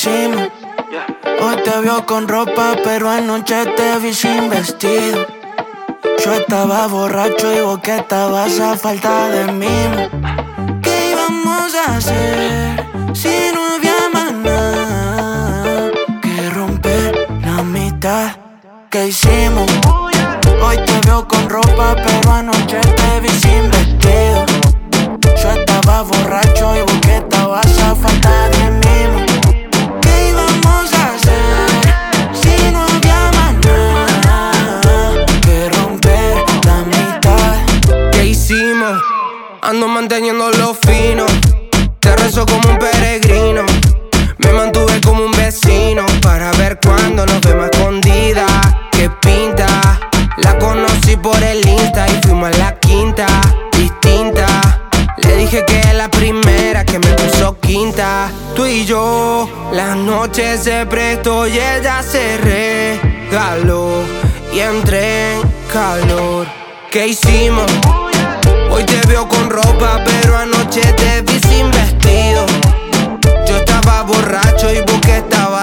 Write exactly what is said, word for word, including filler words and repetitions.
hicimos. Hoy te vio con ropa, pero anoche te vi sin vestido. Yo estaba borracho y vos que estabas a falta de mimo. ¿Qué íbamos a hacer si no había más nada que romper la mitad? ¿Qué hicimos? Hoy te veo con ropa, pero anoche te vi sin vestido. Yo estaba borracho y vos que estabas a falta de mimo. ¿Qué íbamos a hacer si no había más nada que romper la mitad? ¿Qué hicimos? Ando manteniéndolo fino. Te rezo como un peregrino. Me mantuve como un vecino para ver cuándo nos vemos a escondida. ¿Qué pinta? La conocí por el Insta y fuimos a la quinta, distinta. Le dije que es la primera que me puso quinta. Tú y yo, las noches se prestó y ella se regaló y entré en calor. ¿Qué hicimos? Hoy te veo con ropa, pero anoche te vi sin vestido. Yo estaba borracho y vos que estabas